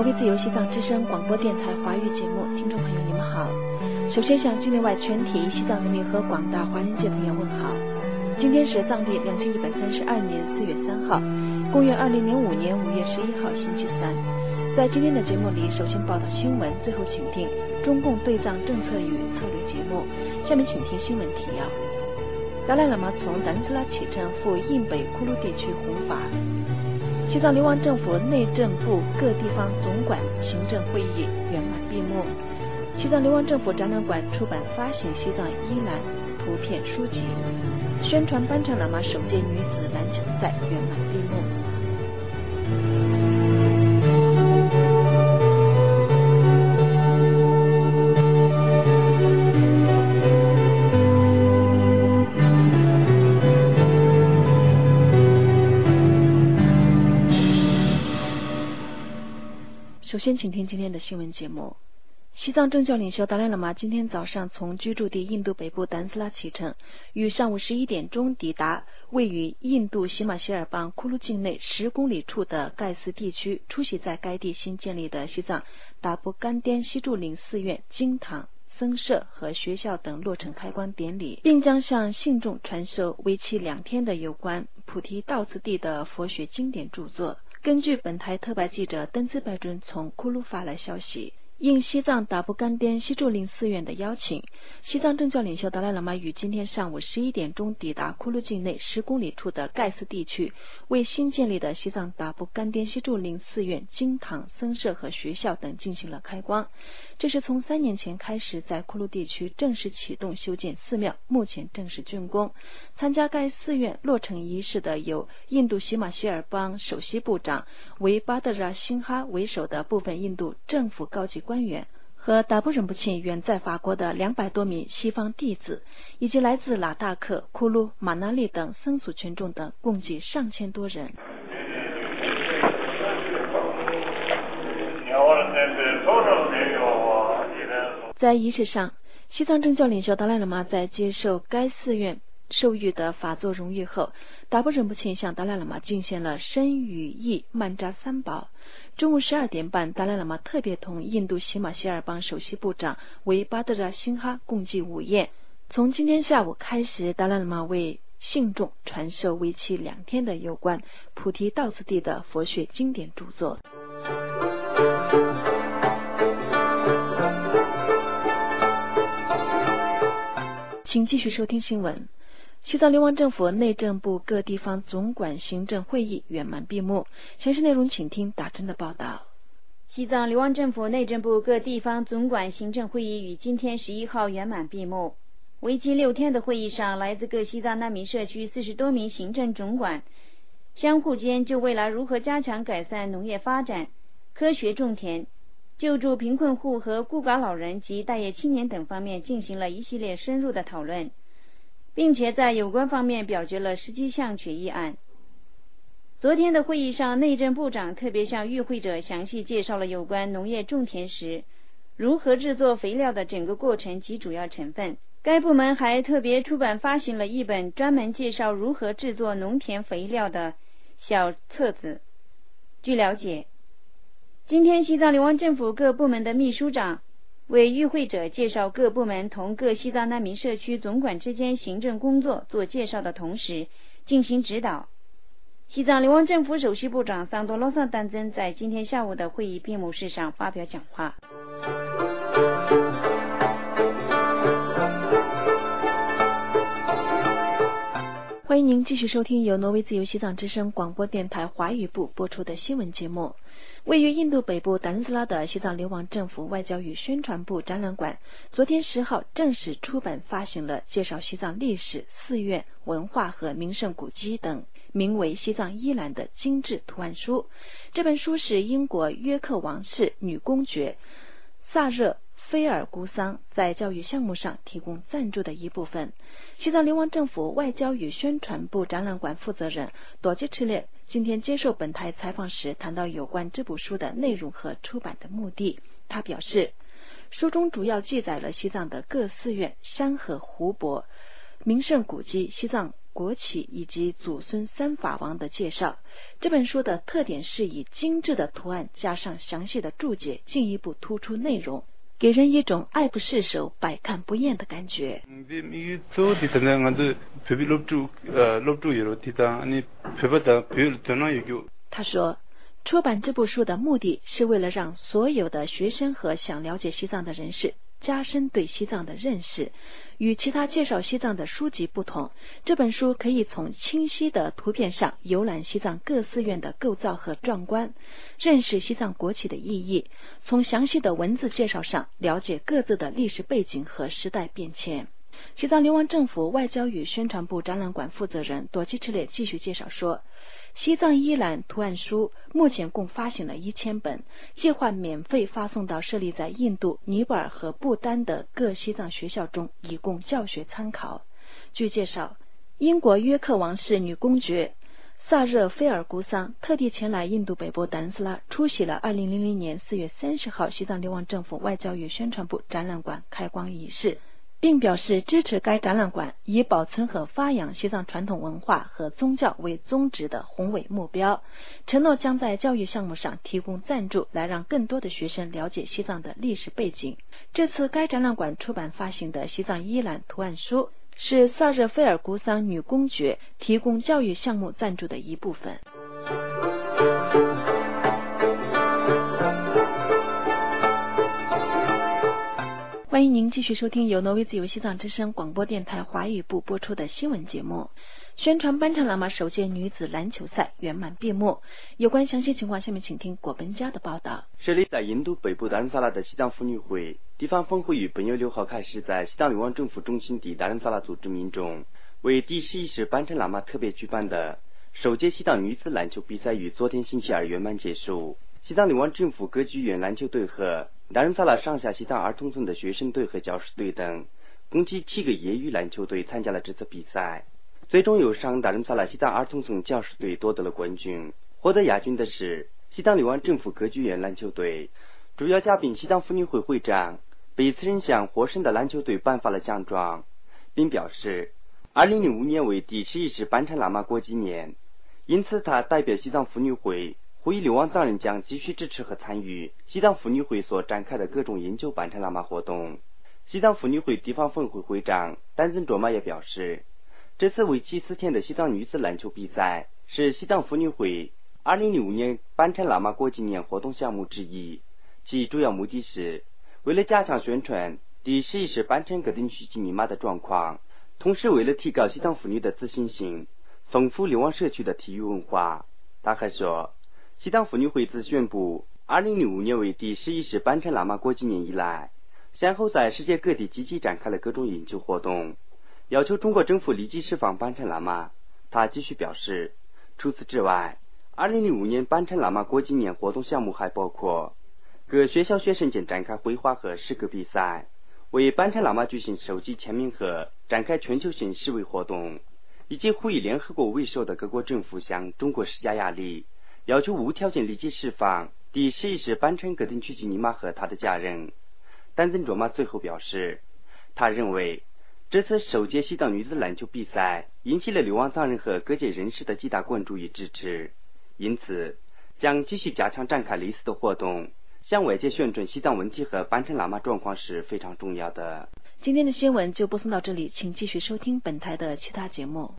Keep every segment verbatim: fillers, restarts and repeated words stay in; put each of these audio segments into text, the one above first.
挪威自由西藏之声广播电台华语节目，听众朋友你们好。首先向境内外全体西藏人民和广大华人界朋友问好。今天是藏历两千一百三十二年四月三号，公元二零零五年五月十一号星期三。在今天的节目里，首先报道新闻，最后请听中共对藏政策与策略节目。下面请听新闻提要。达赖喇嘛从达仁斯拉启程赴印北库鲁地区弘法。西藏流亡政府内政部各地方总管行政会议圆满闭幕。西藏流亡政府展览馆出版发行西藏伊兰图片书籍。宣传班禅喇嘛首届女子篮球赛圆满闭幕。首先请听今天的新闻节目。西藏政教领袖达赖喇嘛今天早上从居住地印度北部达仁斯拉启程，于上午十一点钟抵达位于印度喜马歇尔邦库鲁境内十公里处的盖斯地区，出席在该地新建立的西藏达布干滇西柱林寺院、经堂、僧舍和学校等落成开光典礼，并将向信众传授为期两天的有关菩提道次第的佛学经典著作。根据本台特派记者登兹拜尊从库鲁发来消息，应西藏达布干滇西柱林寺院的邀请，西藏政教领袖达赖喇嘛于今天上午十一点钟抵达库鲁境内十公里处的盖斯地区，为新建立的西藏达布干滇西柱林寺院、经堂、僧舍和学校等进行了开光。这是从三年前开始在库鲁地区正式启动修建寺庙，目前正式竣工。参加该寺院落成仪式的有印度喜马歇尔邦首席部长为巴德扎辛哈为首的部分印度政府高级官员和达布仁布钦远在法国的两百多名西方弟子，以及来自拉达克、库鲁、马那利等僧俗群众等共计上千多人。在仪式上，西藏政教领袖达赖喇嘛在接受该寺院授予的法座荣誉后，达布仁布钦向达赖喇嘛敬献了身语意曼扎三宝。中午十二点半，达赖喇嘛特别同印度喜马歇尔邦首席部长为巴德扎辛哈共进午宴。从今天下午开始，达赖喇嘛为信众传授为期两天的有关菩提道次第的佛学经典著作。请继续收听新闻。西藏流亡政府内政部各地方总管行政会议圆满闭幕。详细内容请听打针的报道。 西藏流亡政府内政部各地方总管行政会议于今天十一号圆满闭幕。为期六天的会议上，来自各西藏难民社区四十多名行政总管相互间就未来如何加强改善农业发展、科学种田、救助贫困户和孤寡老人及待业青年等方面进行了一系列深入的讨论，并且在有关方面表决了十七项决议案。昨天的会议上，内政部长特别向与会者详细介绍了有关农业种田时如何制作肥料的整个过程及主要成分。该部门还特别出版发行了一本专门介绍如何制作农田肥料的小册子。据了解，今天西藏流亡政府各部门的秘书长为与会者介绍各部门同各西藏难民社区总管之间行政工作做介绍的同时进行指导。西藏流亡政府首席部长桑多罗萨丹增在今天下午的会议闭幕式上发表讲话。 欢迎您继续收听由挪威自由西藏之声广播电台华语部播出的新闻节目。位于印度北部达仁斯拉的西藏流亡政府外交与宣传部展览馆昨天十号正式出版发行了介绍西藏历史、寺院、文化和名胜古迹等名为《西藏伊兰》的精致图案书。这本书是英国约克王室女公爵萨热菲尔古桑在教育项目上提供赞助的一部分。西藏流亡政府外交与宣传部展览馆负责人朵吉赤列今天接受本台采访时谈到有关这部书的内容和出版的目的。他表示，书中主要记载了西藏的各寺院、山河、湖泊、 名胜古迹、西藏国旗以及祖孙三法王的介绍。这本书的特点是以精致的图案加上详细的注解，进一步突出内容，给人一种爱不释手、百看不厌的感觉。他说，出版这部书的目的是为了让所有的学生和想了解西藏的人士加深对西藏的认识。与其他介绍西藏的书籍不同，这本书可以从清晰的图片上游览西藏各寺院的构造和壮观，认识西藏国旗的意义，从详细的文字介绍上了解各自的历史背景和时代变迁。西藏流亡政府外交与宣传部展览馆负责人朵基赤列继续介绍说，西藏伊兰图案书目前共发行了一千本，计划免费发送到设立在印度、尼泊尔和不丹的各西藏学校中，以供教学参考。据介绍，英国约克王室女公爵萨热菲尔古桑特地前来印度北部丹斯拉，出席了二零零零年四月三十号西藏流亡政府外交与宣传部展览馆开光仪式，并表示支持该展览馆以保存和发扬西藏传统文化和宗教为宗旨的宏伟目标，承诺将在教育项目上提供赞助，来让更多的学生了解西藏的历史背景。这次该展览馆出版发行的西藏伊兰图案书是萨热菲尔古桑女公爵提供教育项目赞助的一部分。欢迎您继续收听由挪威自由西藏之声广播电台华语部播出的新闻节目。宣传班禅喇嘛首届女子篮球赛圆满闭幕，有关详细情况，下面请听果本家的报道。 设立在印度北部达仁萨拉的西藏妇女会地方峰会于本月六号开始在西藏流亡政府中心地达仁萨拉组织民众为第十一世班禅喇嘛特别举办的首届西藏女子篮球比赛于昨天星期二圆满结束。西藏流亡政府歌剧院篮球队和达仁萨拉上下西藏儿童村的学生队和教师队等共计七个业余篮球队参加了这次比赛，最终由上达仁萨拉西藏儿童村教师队夺得了冠军。获得亚军的是西藏流亡政府歌剧院篮球队。主要嘉宾西藏妇女会会长被此人向获胜的篮球队颁发了奖状，并表示二零零五年为第十一世班禅喇嘛国纪年，因此他代表西藏妇女会呼吁流亡藏人将继续支持和参与西藏妇女会所展开的各种研究班禅喇嘛活动。西藏妇女会地方分会会长丹增卓玛也表示，这次为期四天的西藏女子篮球比赛是西藏妇女会二零零五年班禅喇嘛国纪年活动项目之一，其主要目的是为了加强宣传第十一世班禅格丁曲吉尼玛的状况，同时为了提高西藏妇女的自信心，丰富流亡社区的体育文化。他还说，西藏妇女会自宣布二零零五年为第十一世班禅喇嘛国纪年以来，先后在世界各地积极展开了各种研究活动，要求中国政府立即释放班禅喇嘛。他继续表示，除此之外，二零零五年班禅喇嘛国纪年活动项目还包括各学校学生间展开绘画和诗歌比赛，为班禅喇嘛举行收集签名和展开全球性示威活动，以及呼吁联合国为首的各国政府向中国施加压力，要求无条件立即释放第十一世班禅格丁曲吉尼玛和他的家人。丹增卓玛最后表示，他认为这次首届西藏女子篮球比赛引起了流亡藏人和各界人士的极大关注与支持，因此将继续加强展开类似的活动，向外界宣传西藏问题和班禅喇嘛状况是非常重要的。 今天的新闻就播送到这里，请继续收听本台的其他节目。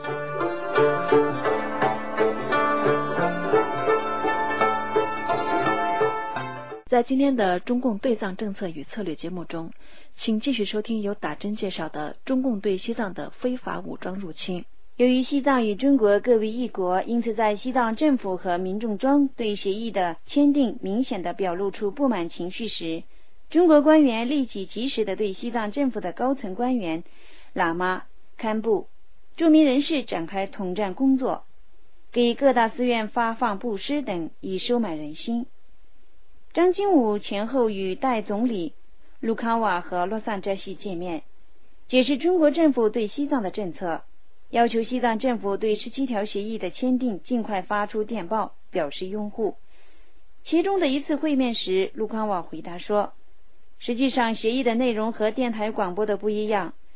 在今天的中共对藏政策与策略节目中，请继续收听由打针介绍的中共对西藏的非法武装入侵。 由于西藏与中国各为一国，因此在西藏政府和民众中对协议的签订明显的表露出不满情绪时，中国官员立即及时地对西藏政府的高层官员、喇嘛、堪布、著名人士展开统战工作，给各大寺院发放布施等，以收买人心。张金武前后与代总理卢康瓦和洛桑哲西见面，解释中国政府对西藏的政策，要求西藏政府对十七条协议的签订尽快发出电报表示拥护。其中的一次会面时，卢康瓦回答说，实际上协议的内容和电台广播的不一样。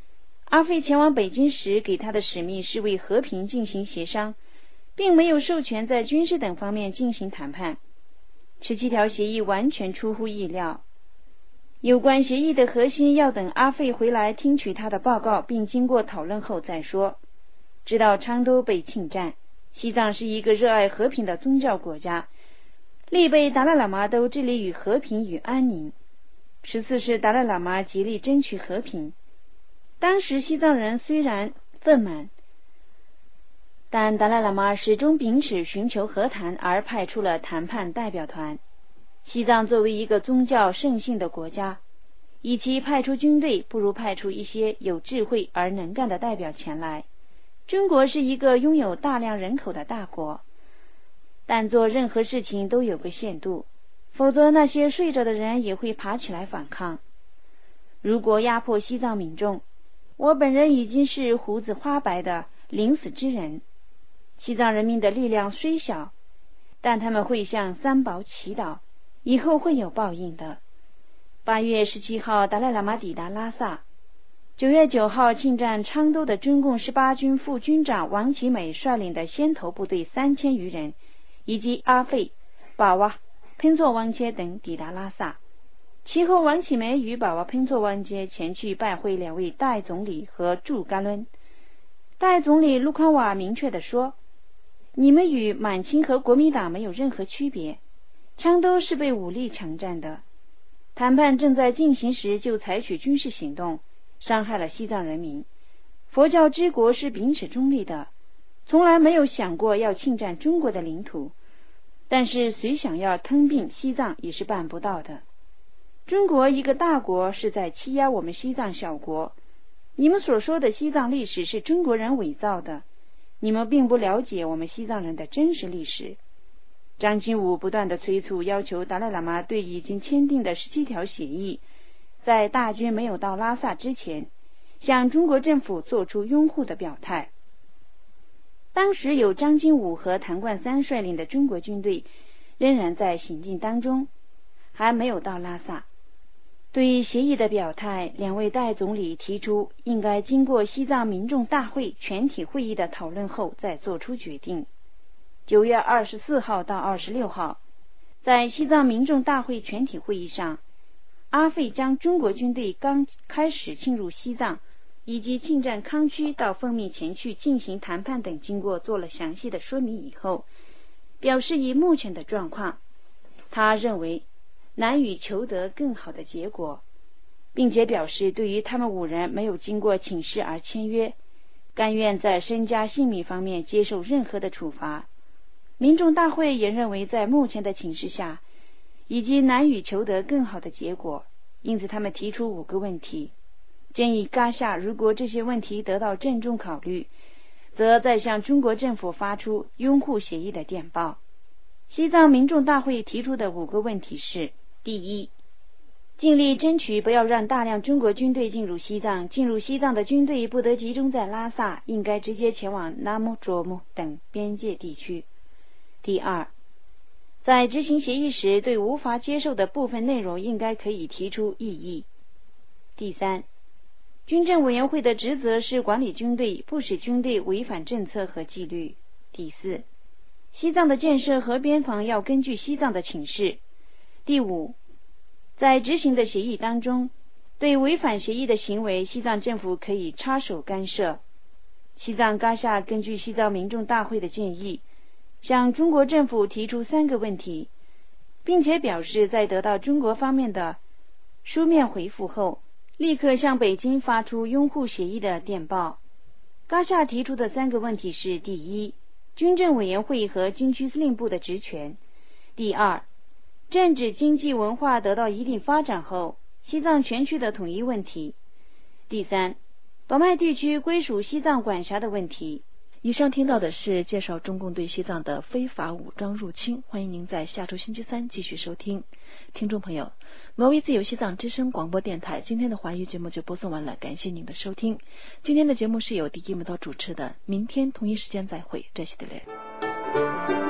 阿费前往北京时给他的使命是为和平进行协商，并没有授权在军事等方面进行谈判。十七条协议完全出乎意料。有关协议的核心要等阿费回来听取他的报告并经过讨论后再说。直到昌都被侵占，西藏是一个热爱和平的宗教国家，历辈达赖喇嘛都致力于和平与安宁。十四世达赖喇嘛极力争取和平。当时西藏人虽然愤满，但达赖喇嘛始终秉持寻求和谈而派出了谈判代表团。西藏作为一个宗教盛信的国家，与其派出军队，不如派出一些有智慧而能干的代表前来。中国是一个拥有大量人口的大国，但做任何事情都有个限度，否则那些睡着的人也会爬起来反抗。如果压迫西藏民众，我本人已经是胡子花白的临死之人。西藏人民的力量虽小，但他们会向三宝祈祷，以后会有报应的。八月十七号，达赖喇嘛抵达拉萨。九月九号，侵占昌都的中共十八军副军长王其美率领的先头部队三千余人，以及阿费、巴瓦、喷措旺切等抵达拉萨。其后，王启梅与巴瓦喷措旺切前去拜会两位代总理和驻甘伦。代总理卢康瓦明确地说：“你们与满清和国民党没有任何区别，昌都是被武力强占的。谈判正在进行时就采取军事行动，伤害了西藏人民。佛教之国是秉持中立的，从来没有想过要侵占中国的领土，但是谁想要吞并西藏也是办不到的。中国一个大国是在欺压我们西藏小国，你们所说的西藏历史是中国人伪造的，你们并不了解我们西藏人的真实历史。”张金武不断地催促，要求达赖喇嘛对已经签订的十七条协议，在大军没有到拉萨之前，向中国政府做出拥护的表态。当时有张金武和谭冠三率领的中国军队仍然在行进当中，还没有到拉萨。对于协议的表态，两位代总理提出应该经过西藏民众大会全体会议的讨论后再做出决定。九月二十四号到二十六号，在西藏民众大会全体会议上，阿费将中国军队刚开始侵入西藏以及侵占康区到奉命前去进行谈判等经过做了详细的说明以后，表示以目前的状况，他认为难以求得更好的结果，并且表示对于他们五人没有经过请示而签约，甘愿在身家性命方面接受任何的处罚。民众大会也认为在目前的情势下已经难以求得更好的结果，因此他们提出五个问题，建议噶夏如果这些问题得到郑重考虑，则再向中国政府发出拥护协议的电报。西藏民众大会提出的五个问题是：第一，尽力争取不要让大量中国军队进入西藏，进入西藏的军队不得集中在拉萨，应该直接前往纳木卓木等边界地区。第二，在执行协议时，对无法接受的部分内容应该可以提出异议。第三，军政委员会的职责是管理军队，不使军队违反政策和纪律。第四，西藏的建设和边防要根据西藏的情势。第五，在执行的协议当中，对违反协议的行为，西藏政府可以插手干涉。西藏噶夏根据西藏民众大会的建议，向中国政府提出三个问题，并且表示在得到中国方面的书面回复后，立刻向北京发出拥护协议的电报。噶夏提出的三个问题是：第一，军政委员会和军区司令部的职权；第二，政治、经济、文化得到一定发展后，西藏全区的统一问题；第三，保麦地区归属西藏管辖的问题。 以上听到的是介绍中共对西藏的非法武装入侵，欢迎您在下周星期三继续收听。听众朋友，挪威自由西藏之声广播电台今天的华语节目就播送完了，感谢您的收听。今天的节目是由迪基木道主持的，明天同一时间再会，这些的人。